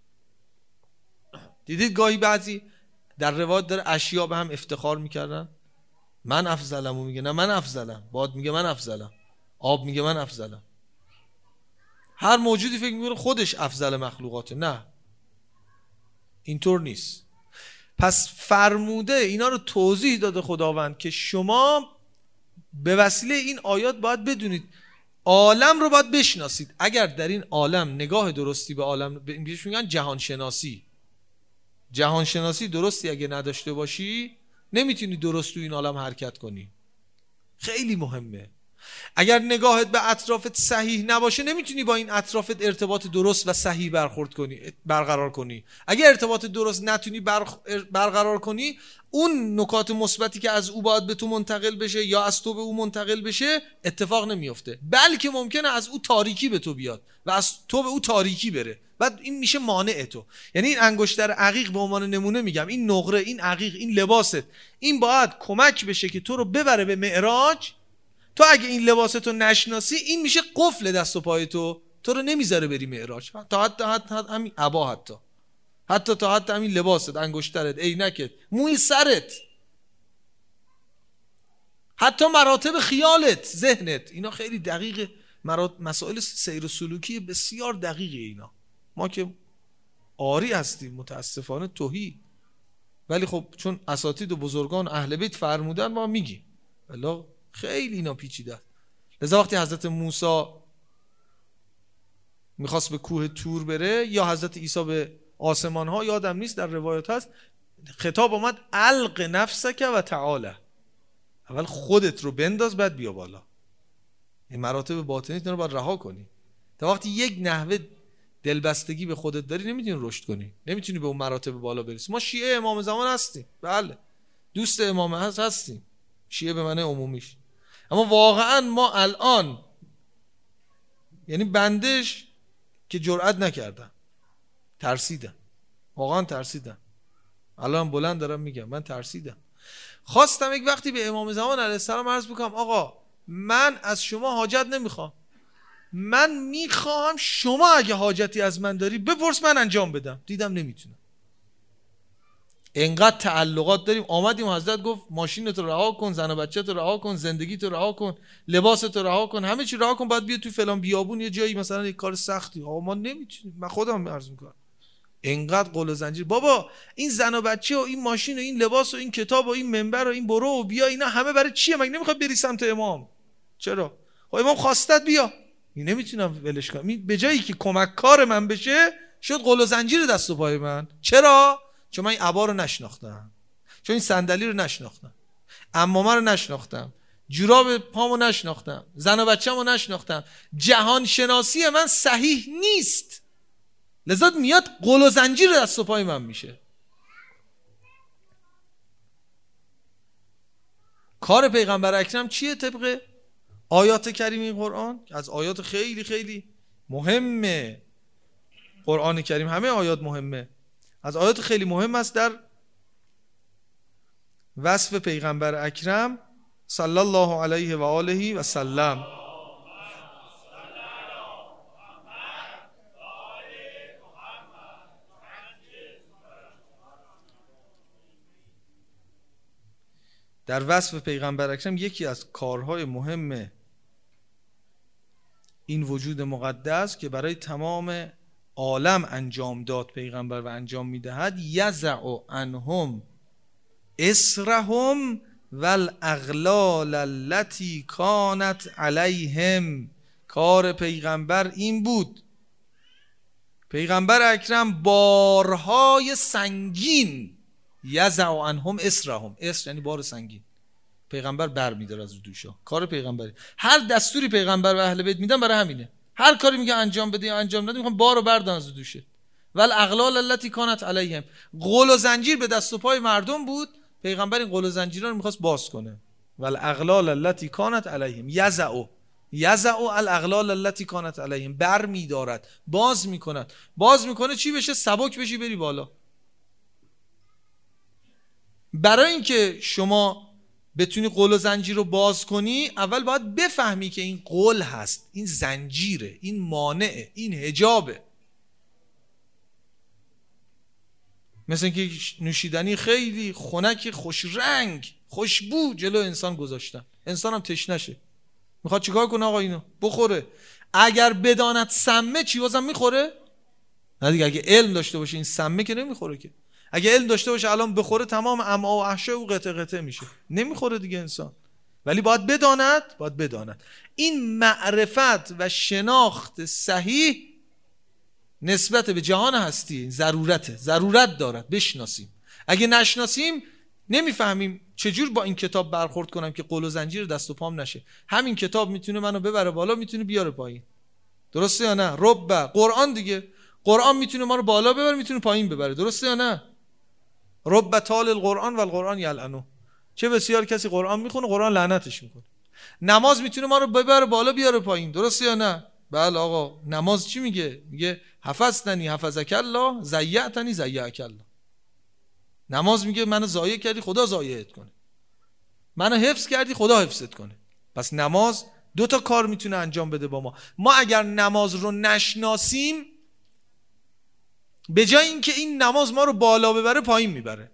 دیدید گاهی بعضی در روایت داره اشیا به هم افتخار میکردن، من افضلم، و میگه نه من افضلم. باد میگه من افضلم. آب میگه من افضلم. هر موجودی فکر میکنه خودش افضل مخلوقاته. نه، اینطور نیست. پس فرموده اینا رو توضیح داده خداوند که شما به وسیله این آیات باید بدونید، عالم رو باید بشناسید. اگر در این عالم نگاه درستی به عالم، بهش میگن جهان شناسی. جهان شناسی درستی اگه نداشته باشی نمیتونی درست تو این عالم حرکت کنی. خیلی مهمه. اگر نگاهت به اطرافت صحیح نباشه نمیتونی با این اطرافت ارتباط درست و صحیح برخورد کنی، برقرار کنی. اگر ارتباط درست نتونی برقرار کنی، اون نکات مثبتی که از او باید به تو منتقل بشه یا از تو به او منتقل بشه اتفاق نمیفته، بلکه ممکنه از او تاریکی به تو بیاد و از تو به او تاریکی بره. بعد این میشه مانع تو. یعنی این انگشتر عقیق به عنوان نمونه میگم، این نقره، این عقیق، این لباست، این باید کمک بشه که تو رو ببره به معراج. تو اگه این لباستو نشناسی این میشه قفل دست و پای تو، تو رو نمیذاره بری معراج. تا حتی حتی همین عبا، حتی حتی تا حتی همین لباست، انگشترت، عینکت، موی سرت، حتی مراتب خیالت، ذهنت، اینا خیلی دقیقه. مرات... مسائل سیر و سلوکی بسیار دقیقه. اینا ما که آری هستیم متاسفانه تهی، ولی خب چون اساتید و بزرگان اهل بیت فرمودن ما میگیم. والله خیلی اینا پیچیده است. لذا وقتی حضرت موسی میخواست به کوه تور بره یا حضرت عیسی به آسمان ها، یادم نیست، در روایت هست خطاب اومد الق نفسک و تعالی، اول خودت رو بنداز بعد بیا بالا. این مراتب باطنی رو باید رها کنی. تا وقتی یک نحوه دلبستگی به خودت داری نمیتونی رشد کنی، نمیتونی به اون مراتب بالا برسی. ما شیعه امام زمان هستیم، بله، دوست امام هست هستیم، شیعه به معنی عمومیش، اما واقعا ما الان، یعنی بندش که جرئت نکردم، ترسیدم، واقعا ترسیدم. الان بلند دارم میگم من ترسیدم. خواستم یک وقتی به امام زمان علیه السلام عرض بکنم آقا من از شما حاجت نمیخوام، من میخوام شما اگه حاجتی از من داری بپرس من انجام بدم. دیدم نمیتونم، انقدر تعلقات داریم. آمدیم حضرت گفت ماشینت رو رها کن، زن و بچت رو رها کن، زندگیت رو رها کن، لباست رو رها کن، همه چی رها کن، باید بیا تو فلان بیابون یه جایی مثلا یک کار سختی. آقا ما نمیتونیم. من خودم عرض میکنم انقدر قل و زنجیر. بابا این زن و بچه و این ماشین و این لباس و این کتاب و این منبر و این برو و بیا، اینا همه برای چیه؟ مگه نمیخواد بری سمت امام؟ چرا؟ خب امام خواستت بیا، این نمیتونم ولش کنم. به جایی که کمک کار من بشه شد قل و زنجیر دست و پای من. چرا؟ چون من این عبا رو نشناختم، چون این صندلی رو نشناختم، عمامه رو نشناختم، جوراب پامو نشناختم، زن و بچه‌مو نشناختم، جهان شناسی من صحیح نیست، لذا میاد قل و زنجیر دست و پای من میشه. کار پیغمبر اکرم چیه طبق آیات کریم این قرآن؟ از آیات خیلی خیلی مهمه قرآن کریم، همه آیات مهمه. از آیات خیلی مهم است در وصف پیغمبر اکرم صلی الله علیه و آله و سلم. در وصف پیغمبر اکرم یکی از کارهای مهم این وجود مقدس که برای تمام عالم انجام داد پیغمبر و انجام میدهد، یزع عنهم اسرهم والاغلال التي کانت علیهم. کار پیغمبر این بود، پیغمبر اکرم بارهای سنگین، یزع عنهم اسرهم، اسر یعنی بار سنگین، پیغمبر بر میداره از رو دوشا. کار پیغمبری، هر دستوری پیغمبر و اهل بیت میدن برای همینه، هر کاری میگه انجام بده یا انجام نده میخوام بارو بردارن از رو دوشه. والاغلال التي کانت علیهم، قل و زنجیر به دست و پای مردم بود، پیغمبر این قل و زنجیرا رو میخواست باز کنه. والاغلال التي کانت علیهم یزع یزع الاغلال التي کانت علیهم، بر میدارد، باز میکند. باز میکنه چی بشه؟ سبک بشی بری بالا. برای اینکه شما بتونی قل و زنجیر رو باز کنی، اول باید بفهمی که این قل هست، این زنجیره، این مانعه، این حجابه. مثل اینکه نوشیدنی خیلی خنک خوش رنگ خوشبو جلو انسان گذاشتن، انسان هم تشنشه، میخواد چیکار کنه؟ آقا اینو بخوره. اگر بداند سمه چی بازم میخوره؟ نه دیگه، اگه علم داشته باشه این سمه که نمیخوره که. اگه علم داشته باشه الان بخوره تمام امعا و احشاء و قطع قطع میشه، نمیخوره دیگه انسان. ولی باید بداند، باید بداند. این معرفت و شناخت صحیح نسبت به جهان هستی ضرورته، ضرورت دارد بشناسیم. اگه نشناسیم نمیفهمیم چجور با این کتاب برخورد کنم که قل و زنجیر دست و پام نشه. همین کتاب میتونه منو ببره بالا، میتونه بیاره پایین، درسته یا نه؟ رب قرآن دیگه، قرآن میتونه ما رو بالا ببره، میتونه پایین ببره، درسته یا نه؟ رب تال القرآن و القرآن یلعنه، چه بسیار کسی قرآن میخونه قرآن لعنتش میکنه. نماز میتونه ما رو ببره بالا بیاره پایین، درسته یا نه؟ بله آقا، نماز چی میگه؟ میگه حفظتنی حفظک الله، ضیعتنی ضیعک الله. نماز میگه منو ضایع کردی خدا ضایعت کنه، منو حفظ کردی خدا حفظت کنه. پس نماز دو تا کار میتونه انجام بده با ما. ما اگر نماز رو نشناسیم، به جای اینکه این نماز ما رو بالا ببره پایین میبره.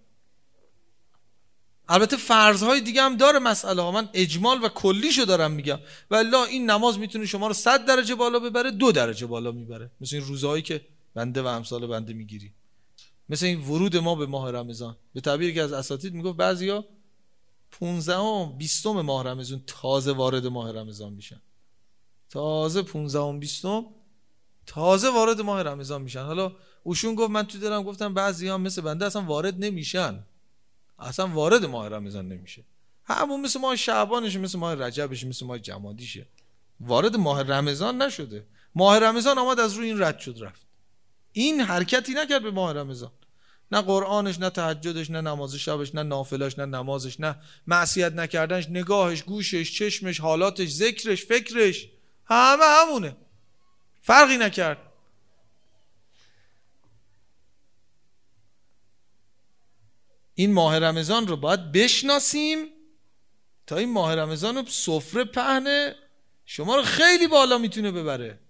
البته فرضهای دیگه هم داره مسئله ها، من اجمال و کلیشو دارم میگم. والله این نماز میتونه شما رو صد درجه بالا ببره، دو درجه بالا میبره. مثل این روزهایی که بنده و امثال بنده میگیریم، مثل این ورود ما به ماه رمضان. به تعبیری که از اساتید میگفت بعضیا پونزدهم بیستم ماه رمضان تازه وارد ماه رمضان میشن، تازه پونزدهم بیستم تازه وارد ماه رمضان میشن. حالا اوشون گفت، من تو دلم گفتم بعضیا مثل بنده اصلا وارد نمیشن، اصلا وارد ماه رمضان نمیشه، همون مثل ماه شعبانشه، مثل ماه رجبشه، مثل ماه جمادیشه، وارد ماه رمضان نشده. ماه رمضان آمد از روی این رد شد رفت، این حرکتی نکرد به ماه رمضان، نه قرآنش، نه تهجدش، نه نماز شبش، نه نافلش، نه نمازش، نه معصیت نکردنش، نگاهش، گوشش، چشمش، حالاتش، ذکرش، فکرش، همه همونه، فرقی نکرد. این ماه رمضان رو باید بشناسیم تا این ماه رمضان رو سفره پهن شما رو خیلی بالا میتونه ببره.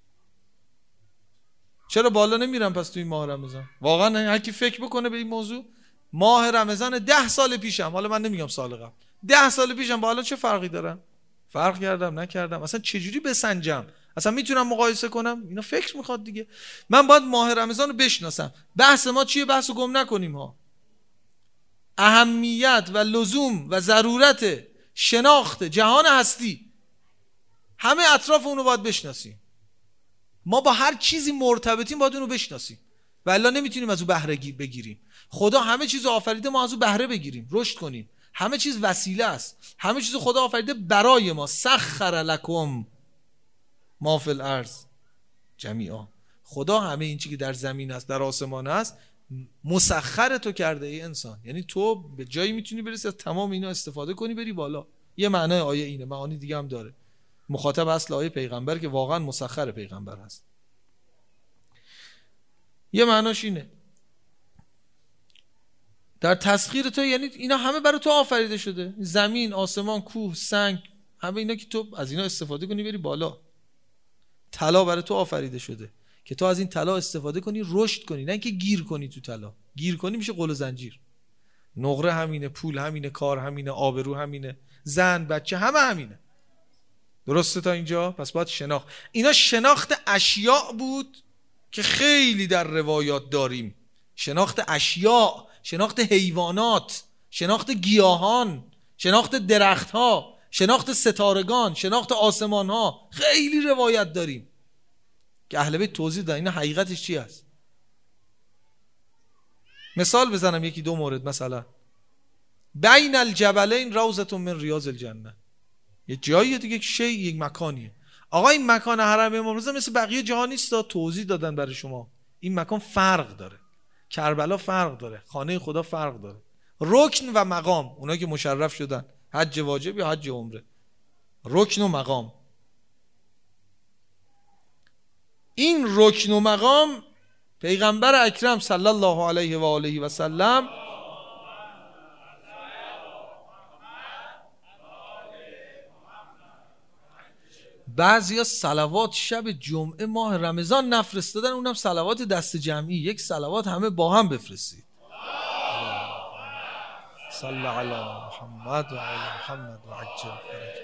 چرا بالا نمیرم پس تو این ماه رمضان؟ واقعا هر کی فکر بکنه به این موضوع، ماه رمضان ده سال پیشم، حالا من نمیگم سال قبل، ده سال پیشم با حالا چه فرقی دارم؟ فرق کردم نکردم؟ اصلا چجوری بسنجم؟ اصلا میتونم مقایسه کنم؟ اینا فکر میخواد دیگه. من باید ماه رمضان رو بشناسم. بحث ما چیه؟ بحث رو گم نکنیم ها. اهمیت و لزوم و ضرورت شناخت جهان هستی، همه اطراف اونو باید بشناسیم. ما با هر چیزی مرتبطیم باید اونو بشناسیم، والا نمیتونیم از اون بهره بگیریم. خدا همه چیز آفریده ما از اون بهره بگیریم، رشد کنیم. همه چیز وسیله است، همه چیز خدا آفریده برای ما. سخر لکم ما فی الارض جمیعا. خدا همه این چیزی که در زمین است، در آسمان است، مسخر تو کرده ای انسان. یعنی تو به جایی میتونی برسی از تمام اینا استفاده کنی بری بالا. یه معنای آیه اینه، معانی دیگه هم داره. مخاطب اصل آیه پیغمبر که واقعا مسخر پیغمبر هست. یه معناش اینه در تسخیر تو، یعنی اینا همه برای تو آفریده شده، زمین، آسمان، کوه، سنگ، همه اینا که تو از اینا استفاده کنی بری بالا. طلا برای تو آفریده شده که تو از این طلا استفاده کنی رشد کنی، نه اینکه گیر کنی تو طلا. گیر کنی میشه قل و زنجیر. نقره همینه، پول همینه، کار همینه، آبرو همینه، زن، بچه همه همینه. درسته تا اینجا؟ پس باید شناخت. اینا شناخت اشیاء بود که خیلی در روایات داریم. شناخت اشیاء، شناخت حیوانات، شناخت گیاهان، شناخت درختها، شناخت ستارگان، شناخت آسمانها، خیلی روایت داریم که اهل بیت توضیح دادن اینا حقیقتش چی است. مثال بزنم یکی دو مورد. مثلا بین الجبلین روضة من ریاض الجنه، یه جاییه دیگه، شی، یک مکانیه. آقا این مکان حرم امام رضا مثل بقیه جاها نیست، توضیح دادن برای شما. این مکان فرق داره، کربلا فرق داره، خانه خدا فرق داره. رکن و مقام، اونایی که مشرف شدن حج واجب یا حج عمره، رکن و مقام. این رکن و مقام پیغمبر اکرم صلی الله علیه و آله و سلم بعضیا صلوات شب جمعه ماه رمضان نفرستادن، اونم صلوات دست جمعی. یک صلوات همه با هم بفرستید. صلی علی محمد و علی محمد و عجل فرج.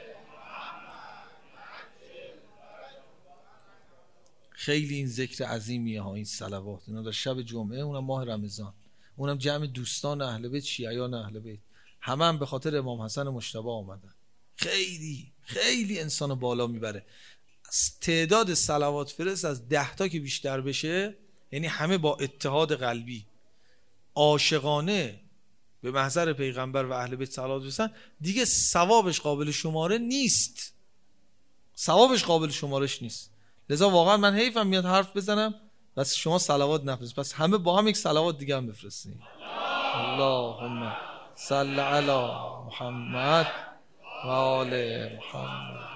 خیلی این ذکر عظیمیه ها، این صلوات. اینا در شب جمعه، اونم ماه رمضان، اونم جمع دوستان اهل بیت، شیعیان اهل بیت، همه هم به خاطر امام حسن مجتبی آمدن. خیلی خیلی انسانو بالا میبره. تعداد صلوات فرست از ده تا که بیشتر بشه، یعنی همه با اتحاد قلبی عاشقانه به محضر پیغمبر و اهل بیت صلوات برسن، دیگه ثوابش قابل شماره نیست. ثوابش قابل شمارش نیست. لذا واقعا من حیفم میاد حرف بزنم بس شما صلوات نفرست، پس همه با هم یک صلوات دیگه هم بفرستین. اللهم صل علی محمد و آل محمد.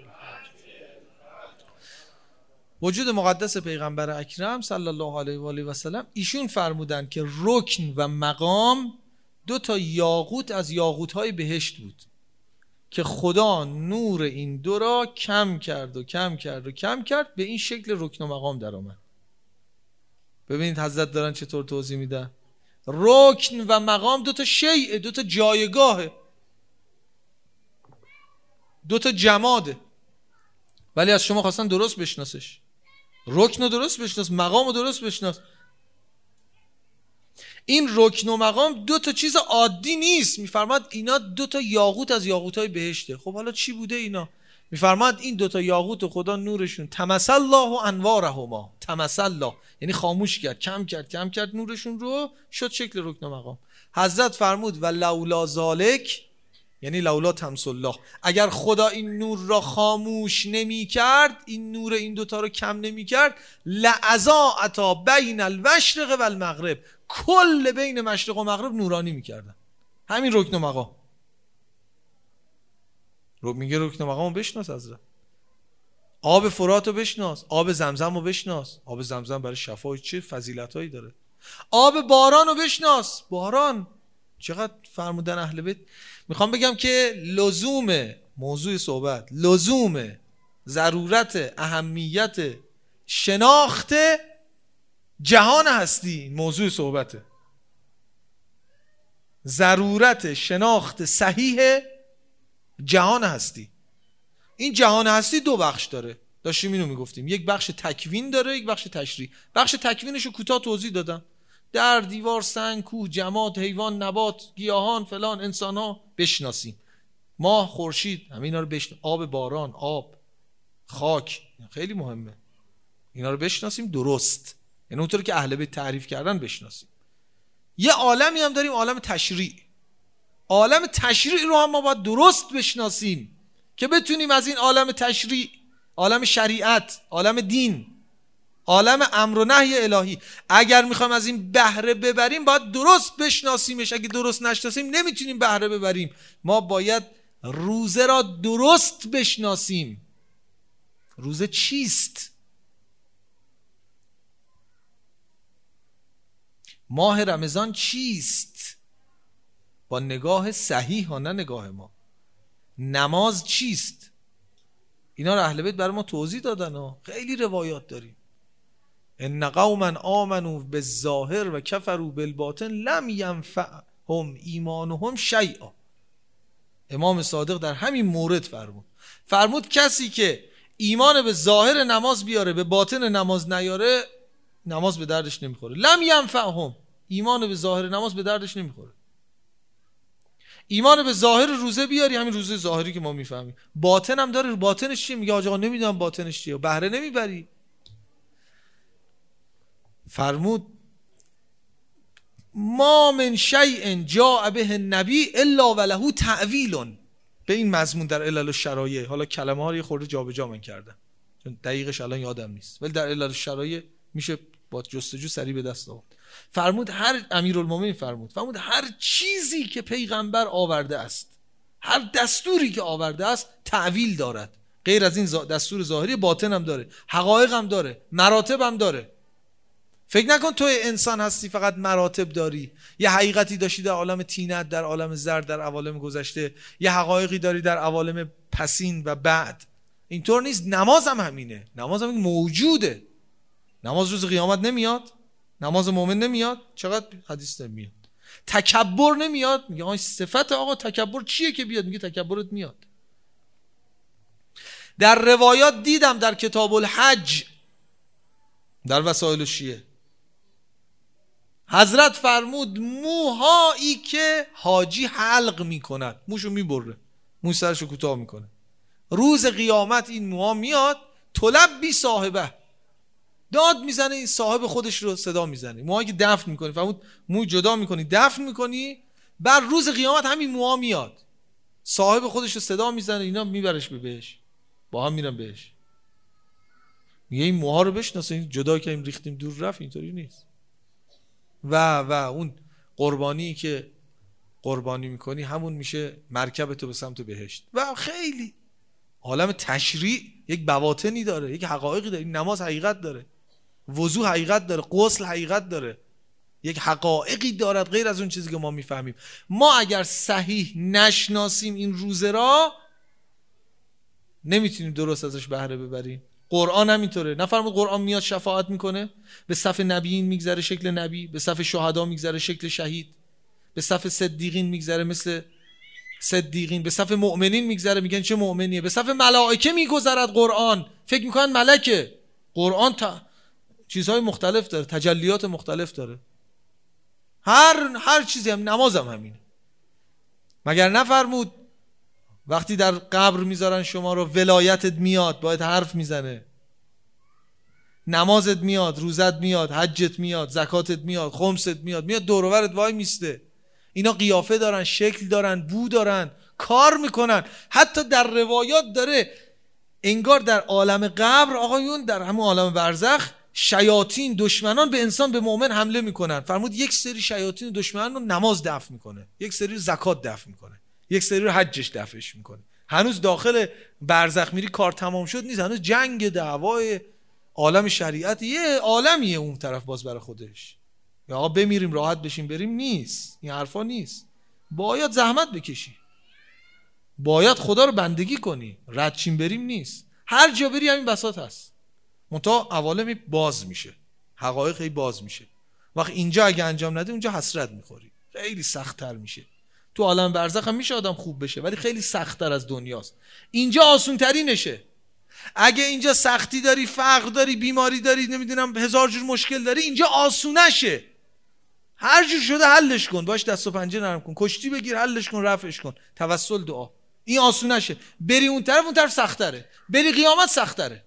وجود مقدس پیغمبر اکرم صلی الله علیه و آله و سلم، ایشون فرمودن که رکن و مقام دو تا یاقوت از یاقوت‌های بهشت بود که خدا نور این دو را کم کرد و کم کرد و کم کرد، به این شکل رکن و مقام در آمد. ببینید حضرت دارن چطور توضیح میدن. رکن و مقام دو تا شیء، دو تا جایگاهه، دو تا جماده، ولی از شما خواستن درست بشناسش. رکن رو درست بشناس، مقام رو درست بشناس. این رکن و مقام دو تا چیز عادی نیست. میفرماد اینا دو تا یاقوت از یاقوت‌های بهشته. خب حالا چی بوده اینا؟ میفرماد این دو تا یاقوت خدا نورشون تمثل الله انوارهما، تمثل الله یعنی خاموش کرد، کم کرد کم کرد نورشون رو، شد شکل رکن و مقام. حضرت فرمود و لولا ذالک، یعنی لولا تمثل الله، اگر خدا این نور را خاموش نمی کرد، این نور این دوتا رو کم نمی کرد، لعزاعتا بین المشرق و المغرب، کل بین مشرق و مغرب نورانی می کردن. همین رکن و مقام رو میگه. رکن و مقام رو بشناس حضرت. آب فرات رو بشناس، آب زمزم رو بشناس. آب زمزم برای شفا چه فضیلت هایی داره. آب باران رو بشناس. باران چقدر فرمودن اهل بیت. میخوام بگم که لزوم موضوع صحبت، لزوم ضرورت اهمیت شناخت جهان هستی، موضوع صحبته. ضرورت شناخت صحیح جهان هستی. این جهان هستی دو بخش داره، داشتیم اینو میگفتیم. یک بخش تکوین داره، یک بخش تشریح. بخش تکوینشو کوتاه توضیح دادم. در دیوار، سنگ، کوه، جماد، حیوان، نبات، گیاهان، فلان، انسان‌ها بشناسیم. ماه، خورشید، همه اینا رو بشناسیم. آب باران، آب، خاک، خیلی مهمه. اینا رو بشناسیم درست، یعنی اونطوری که اهل بیت تعریف کردن بشناسیم. یه عالمی هم داریم، عالم تشریع. عالم تشریع رو هم ما باید درست بشناسیم که بتونیم از این عالم تشریع، عالم شریعت، عالم دین عالم امر و نهی الهی. اگر میخوایم از این بهره ببریم باید درست بشناسیمش. اگه درست نشناسیم نمیتونیم بهره ببریم. ما باید روزه را درست بشناسیم. روزه چیست؟ ماه رمضان چیست؟ با نگاه صحیح ها، نه نگاه ما. نماز چیست؟ اینا رو اهل بیت برای ما توضیح دادن ها. خیلی روایات داریم. ان قوما آمنوا بالظاهر و کفروا بالباطن لم ینفعهم ایمانهم شیئا. امام صادق در همین مورد فرمود فرمود کسی که ایمان به ظاهر نماز بیاره به باطن نماز نیاره، نماز به دردش نمیخوره. لم ینفعهم، ایمان به ظاهر نماز به دردش نمیخوره. ایمان به ظاهر روزه بیاری، همین روزه ظاهری که ما میفهمیم، باطن هم داره. باطنش چیه؟ میگه آقا نمیدونم باطنش چیه، بهره نمیبری. فرمود ما من شیء جاء به النبی الا وله تعویل. به این مضمون در علل الشرایع، حالا کلمه ها رو یه خورده جابجا من کردم چون دقیقش الان یادم نیست، ولی در علل الشرایع میشه با جستجو سریع به دست آورد. فرمود هر امیرالمومنین فرمود فرمود هر چیزی که پیغمبر آورده است، هر دستوری که آورده است تعویل دارد. غیر از این دستور ظاهری، باطن هم داره، حقایق هم داره، مراتب هم داره. فکر نکن توی انسان هستی فقط مراتب داری، یه حقیقتی داشتی در عالم طینت، در عالم زر، در عوالم گذشته، یه حقایقی داری در عوالم پسین و بعد. اینطور نیست. نماز هم همینه. نماز هم موجوده. نماز روز قیامت نمیاد؟ نماز مومن نمیاد؟ چقدر حدیث نمیاد. تکبر نمیاد؟ میگه آقا صفت آقا تکبر چیه که بیاد؟ میگه تکبرت میاد. در روایات دیدم در کتاب الحج در وسائل الشیعه حضرت فرمود موهایی که حاجی حلق میکند، موشو میبره، موش سرشو کوتاه میکنه، روز قیامت این موها میاد طلب بی صاحبه، داد میزنه، این صاحب خودش رو صدا میزنه. موهایی که دفن میکنی، فرمود موی جدا میکنی دفن میکنی، بر روز قیامت همین موها میاد صاحب خودش رو صدا میزنه، اینا میبرش به بهش، با هم میرن بهش. میگه این موها رو بشناسین، جدا که این ریختیم دور رفت، اینطوری نیست. و و اون قربانی که قربانی میکنی همون میشه مرکب تو به سمت بهشت. و خیلی عالم تشریع یک بواطنی داره، یک حقایقی داره. نماز حقیقت داره، وضو حقیقت داره، غسل حقیقت داره، یک حقایقی دارد غیر از اون چیزی که ما میفهمیم. ما اگر صحیح نشناسیم این روزه را، نمیتونیم درست ازش بهره ببریم. قرآن هم اینطوره. نفرمود قرآن میاد شفاعت میکنه، به صف نبیین میگذره شکل نبی، به صف شهدا میگذره شکل شهید، به صف صدیقین میگذره مثل صدیقین، به صف مؤمنین میگذره میگن چه مؤمنیه، به صف ملائکه میگذرد قرآن، فکر میکنن ملکه. قرآن تا چیزهای مختلف داره، تجلیات مختلف داره. هر هر چیزی هم، نماز هم همینه. مگر نفرمود وقتی در قبر میذارن شما رو ولایتت میاد، باید حرف میزنه، نمازت میاد، روزت میاد، حجت میاد، زکاتت میاد، خمست میاد، میاد دور و برت وای میسته. اینا قیافه دارن، شکل دارن، بو دارن، کار میکنن. حتی در روایات داره انگار در عالم قبر آقایون، در همون عالم برزخ، شیاطین دشمنان به انسان، به مؤمن حمله میکنن. فرمود یک سری شیاطین دشمنان رو نماز دفع میکنه، یک سری رو زکات دفع میکنه، یک سری رو حجش دفعش میکنه. هنوز داخل برزخ میری کار تمام شد نیست، هنوز جنگ دعوای عالم شریعت یه عالمیه اون طرف باز برای خودش. یا آقا بمیریم راحت بشیم بریم، نیست. این حرفا نیست. باید زحمت بکشی، باید خدا رو بندگی کنی. ردچین بریم نیست. هر جا بری همین بساط هست، منتها عوالم باز میشه، حقایق باز میشه. وقت اینجا اگه انجام نده اونجا حسرت میخوری، خیلی سخت‌تر میشه. تو عالم برزخ هم میشه آدم خوب بشه، ولی خیلی سخت‌تر از دنیاست. اینجا آسون‌ترینشه. اگه اینجا سختی داری، فقر داری، بیماری داری، نمیدونم هزار جور مشکل داری، اینجا آسونشه. هر جور شده حلش کن، باش دست و پنجه نرم کن، کشتی بگیر حلش کن، رفعش کن، توسل دعا. این آسونشه. بری اون طرف، اون طرف سخت‌تره. بری قیامت سخت‌تره.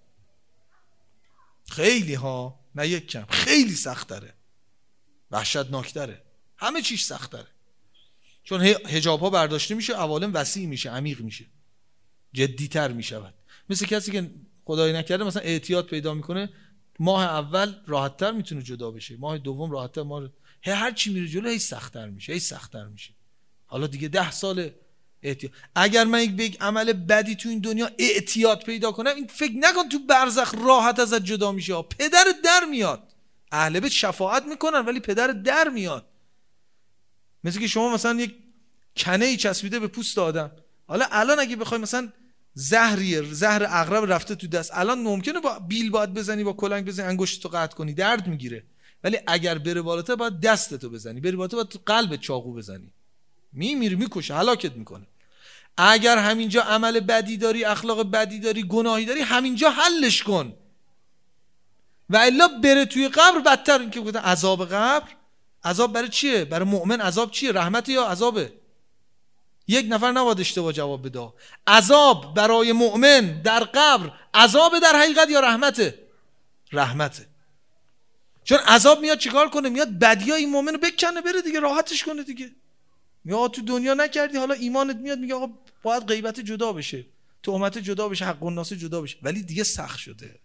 خیلی ها، نه یک کم، خیلی سخت‌تره، وحشتناک‌تره، همه چیز سخت‌تره. چون حجاب ها برداشته میشه، عوالم وسیع میشه، عمیق میشه، جدی‌تر میشود. مثل کسی که خدای نکرده مثلا اعتیاد پیدا میکنه، ماه اول راحت‌تر میتونه جدا بشه، ماه دوم راحت‌تر، ماه هر چی میره جلو هی سخت‌تر میشه، هی سخت‌تر میشه. حالا دیگه ده سال احتیاط. اگر من یک یک عمل بدی تو این دنیا اعتیاد پیدا کنم، این فکر نکن تو برزخ راحت ازت جدا میشه. پدر در میاد. اهل بیت شفاعت میکنن ولی پدر در میاد. مثل که شما مثلا یک کنه‌ای چسبیده به پوست آدم، حالا الان اگه بخوای مثلا زهریه، زهر عقرب رفته تو دست، الان ممکنه با بیل باید بزنی، با کلنگ بزنی انگشتتو قطع کنی، درد میگیره. ولی اگر بره بالاتر باید دستتو بزنی، بری بالاتر باید تو قلبت چاقو بزنی، میمیری، میکشه، هلاکت میکنه. اگر همینجا عمل بدی داری، اخلاق بدی داری، گناهی داری، همینجا حلش کن. و الا بره توی قبر بدتر. این که گفتن عذاب قبر، عذاب برای چیه؟ برای مؤمن عذاب چیه؟ رحمت یا عذابه؟ یک نفر نباید اشتباه جواب بده. عذاب برای مؤمن در قبر عذاب در حقیقت یا رحمته؟ رحمته. چون عذاب میاد چیکار کنه؟ میاد بدیای این مؤمن رو بکنه بره دیگه، راحتش کنه دیگه. یا تو دنیا نکردی، حالا ایمانت میاد میگه آقا باید غیبت جدا بشه، تهمت جدا بشه، حق الناس جدا بشه، ولی دیگه سخت شده.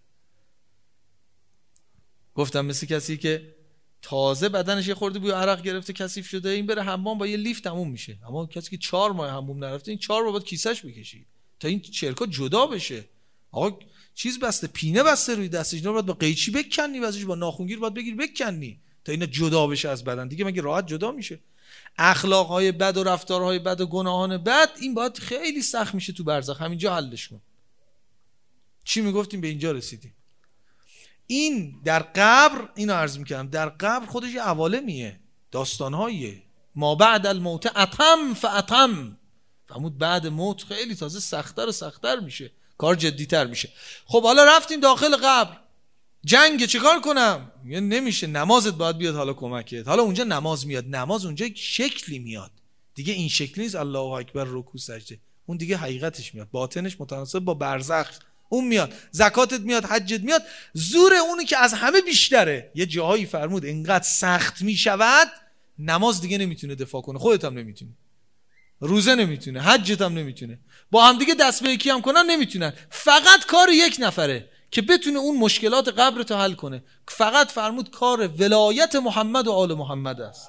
گفتم مثل کسی که تازه بدنش یه خورده بوی عرق گرفته، کثیف شده، این بره حمام با یه لیفت تموم میشه. اما کسی که چهار ماه حمام نرفته، این چهار بار باید کیسش بکشی تا این چرکا جدا بشه. آقا چیز بسته، پینه بسته روی دستش، اینا باید با قیچی بکنی، واسش با ناخونگیر باید بگیر بکنی تا اینا جدا بشه از بدن. دیگه مگه راحت جدا میشه؟ اخلاقهای بد و رفتارهای بد و گناهان بد، این باید خیلی سخت میشه تو برزخ. همینجا حلش کن. چی میگفتیم به اینجا رسیدیم. این در قبر، اینو عرض میکردم، در قبر خودش یه عوالمیه، داستانهاییه. ما بعد الموت اتم فاتم، فهمود بعد موت خیلی تازه سخت‌تر و سخت‌تر میشه، کار جدی‌تر میشه. خب حالا رفتیم داخل قبر، جنگ چیکار کنم؟ میگه نمیشه، نمازت باید بیاد حالا کمکت. حالا اونجا نماز میاد، نماز اونجا شکلی میاد دیگه، این شکلی نیست الله اکبر رکوع سجده، اون دیگه حقیقتش میاد، باطنش متناسب با برزخ اون میاد. زکاتت میاد، حجت میاد، زور اونی که از همه بیشتره. یه جاهایی فرمود اینقدر سخت میشود نماز دیگه نمیتونه دفاع کنه، خودت هم نمیتونه، روزه نمیتونه، حجت هم نمیتونه، با هم دیگه دست به یکی هم کنن نمیتونن. فقط کار یک نفره که بتونه اون مشکلات قبر تو حل کنه. فقط فرمود کار ولایت محمد و آل محمد است.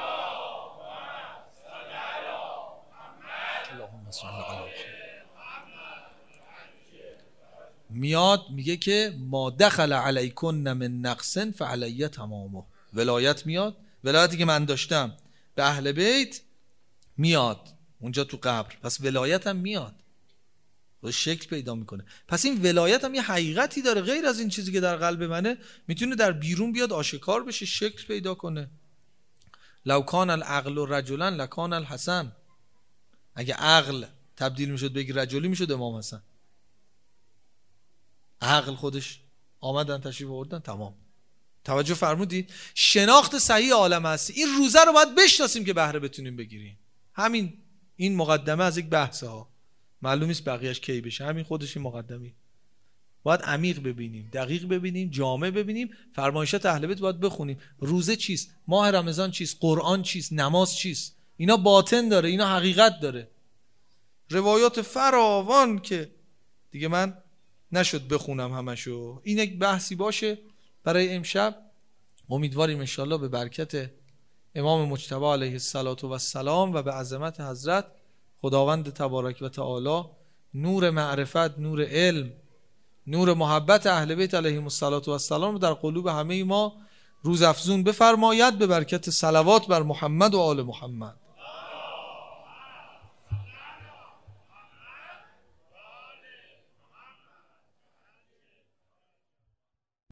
اللهم صل علی میاد میگه که ما دخل علیکن من نقص فعلی تمامه. ولایت میاد، ولایتی که من داشتم به اهل بیت میاد اونجا تو قبر، پس ولایت هم میاد و شکل پیدا میکنه. پس این ولایت هم یه حقیقتی داره، غیر از این چیزی که در قلب منه، میتونه در بیرون بیاد، آشکار بشه، شکل پیدا کنه. لو کان العقل رجلا لکان الحسن. اگه عقل تبدیل میشد به یک رجلی میشد امام حسن. عقل خودش آمدن تشریف آوردن، تمام. توجه فرمودید؟ شناخت صحیح عالم هستی، این روزه رو باید بشناسیم که بهره بتونیم بگیریم. همین این مقدمه از یک بحثه ها، معلوم نیست بقیه‌اش کی بشه، همین خودش این مقدمه. باید عمیق ببینیم، دقیق ببینیم، جامع ببینیم، فرمایشات اهل بیت باید بخونیم. روزه چیست؟ ماه رمضان چیست؟ قرآن چیست؟ نماز چیست؟ اینا باطن داره، اینا حقیقت داره. روایات فراوان که دیگه من نشد بخونم همشو. این یک بحثی باشه برای امشب. امیدواریم انشالله به برکت امام مجتبی علیه السلام و به عظمت حضرت خداوند تبارک و تعالی نور معرفت، نور علم، نور محبت اهل بیت علیهم السلام رو در قلوب همه ما روز افزون بفرماید، به برکت صلوات بر محمد و آل محمد.